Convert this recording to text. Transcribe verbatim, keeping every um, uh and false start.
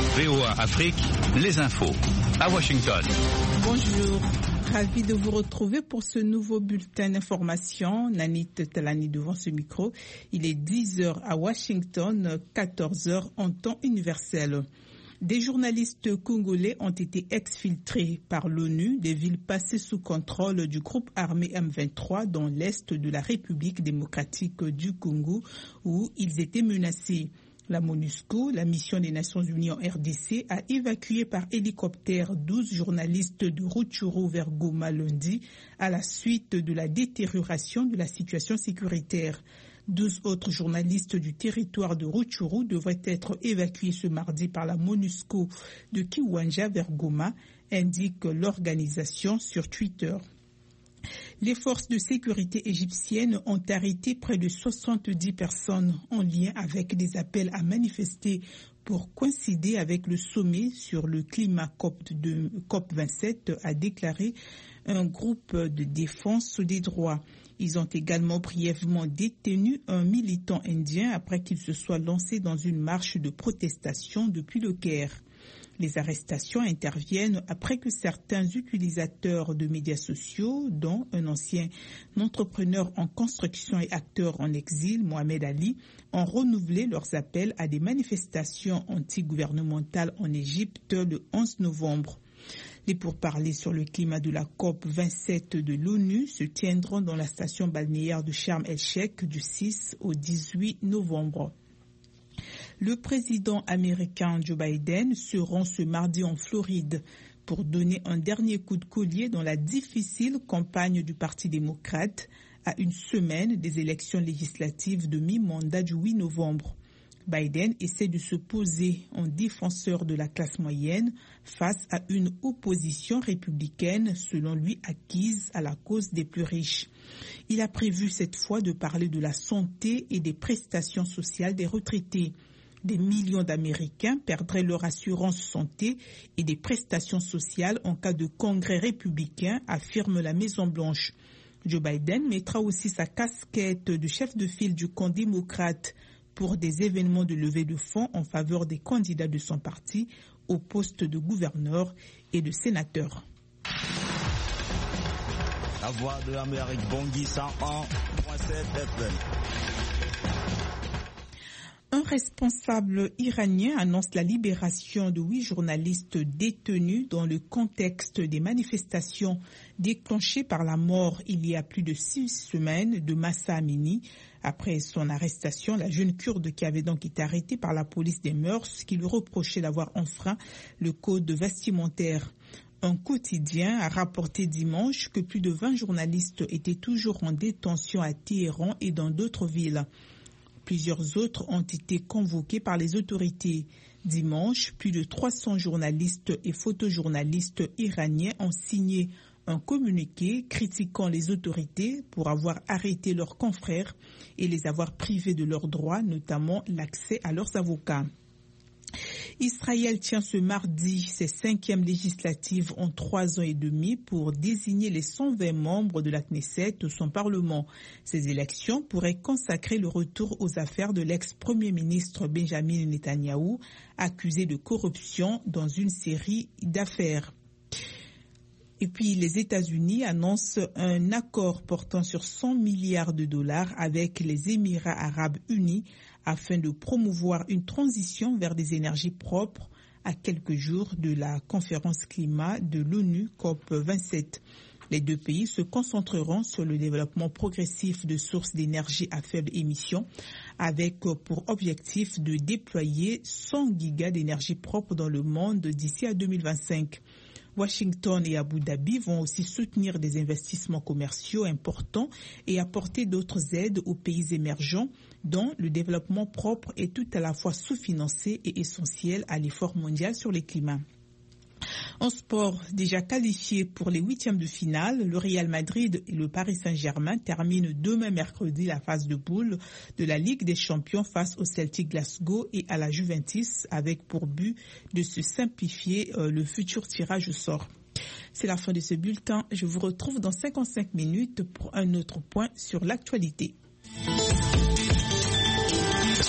V O A Afrique, les infos à Washington. Bonjour, ravi de vous retrouver pour ce nouveau bulletin d'information. Nanit Talani devant ce micro. Il est dix heures à Washington, quatorze heures en temps universel. Des journalistes congolais ont été exfiltrés par l'ONU des villes passées sous contrôle du groupe armé M vingt-trois dans l'est de la République démocratique du Congo où ils étaient menacés. La MONUSCO, la mission des Nations Unies en R D C, a évacué par hélicoptère douze journalistes de Rutshuru vers Goma lundi à la suite de la détérioration de la situation sécuritaire. douze autres journalistes du territoire de Rutshuru devraient être évacués ce mardi par la MONUSCO de Kiwanja vers Goma, indique l'organisation sur Twitter. Les forces de sécurité égyptiennes ont arrêté près de soixante-dix personnes en lien avec des appels à manifester pour coïncider avec le sommet sur le climat COP vingt-sept, a déclaré un groupe de défense des droits. Ils ont également brièvement détenu un militant indien après qu'il se soit lancé dans une marche de protestation depuis le Caire. Les arrestations interviennent après que certains utilisateurs de médias sociaux, dont un ancien entrepreneur en construction et acteur en exil, Mohamed Ali, ont renouvelé leurs appels à des manifestations antigouvernementales en Égypte le onze novembre. Les pourparlers sur le climat de la COP vingt-sept de l'ONU se tiendront dans la station balnéaire de Sharm el-Sheikh du six au dix-huit novembre. Le président américain Joe Biden se rend ce mardi en Floride pour donner un dernier coup de collier dans la difficile campagne du Parti démocrate à une semaine des élections législatives de mi-mandat du huit novembre. Biden essaie de se poser en défenseur de la classe moyenne face à une opposition républicaine, selon lui, acquise à la cause des plus riches. Il a prévu cette fois de parler de la santé et des prestations sociales des retraités. Des millions d'Américains perdraient leur assurance santé et des prestations sociales en cas de congrès républicain, affirme la Maison-Blanche. Joe Biden mettra aussi sa casquette de chef de file du camp démocrate pour des événements de levée de fonds en faveur des candidats de son parti au poste de gouverneur et de sénateur. La voix de l'Amérique, Bangui cent un point sept F M. Un responsable iranien annonce la libération de huit journalistes détenus dans le contexte des manifestations déclenchées par la mort il y a plus de six semaines de Mahsa Amini. Après son arrestation, la jeune Kurde qui avait donc été arrêtée par la police des mœurs qui lui reprochait d'avoir enfreint le code vestimentaire. Un quotidien a rapporté dimanche que plus de vingt journalistes étaient toujours en détention à Téhéran et dans d'autres villes. Plusieurs autres ont été convoqués par les autorités. Dimanche, plus de trois cents journalistes et photojournalistes iraniens ont signé un communiqué critiquant les autorités pour avoir arrêté leurs confrères et les avoir privés de leurs droits, notamment l'accès à leurs avocats. Israël tient ce mardi ses cinquièmes législatives en trois ans et demi pour désigner les cent vingt membres de la Knesset, son Parlement. Ces élections pourraient consacrer le retour aux affaires de l'ex-premier ministre Benjamin Netanyahou, accusé de corruption dans une série d'affaires. Et puis les États-Unis annoncent un accord portant sur cent milliards de dollars avec les Émirats arabes unis afin de promouvoir une transition vers des énergies propres à quelques jours de la conférence climat de l'ONU COP vingt-sept. Les deux pays se concentreront sur le développement progressif de sources d'énergie à faible émission avec pour objectif de déployer cent gigas d'énergie propre dans le monde d'ici à deux mille vingt-cinq. Washington et Abu Dhabi vont aussi soutenir des investissements commerciaux importants et apporter d'autres aides aux pays émergents dont le développement propre est tout à la fois sous-financé et essentiel à l'effort mondial sur le climat. En sport, déjà qualifié pour les huitièmes de finale, le Real Madrid et le Paris Saint-Germain terminent demain mercredi la phase de poule de la Ligue des Champions face au Celtic Glasgow et à la Juventus avec pour but de se simplifier euh, le futur tirage au sort. C'est la fin de ce bulletin. Je vous retrouve dans cinquante-cinq minutes pour un autre point sur l'actualité.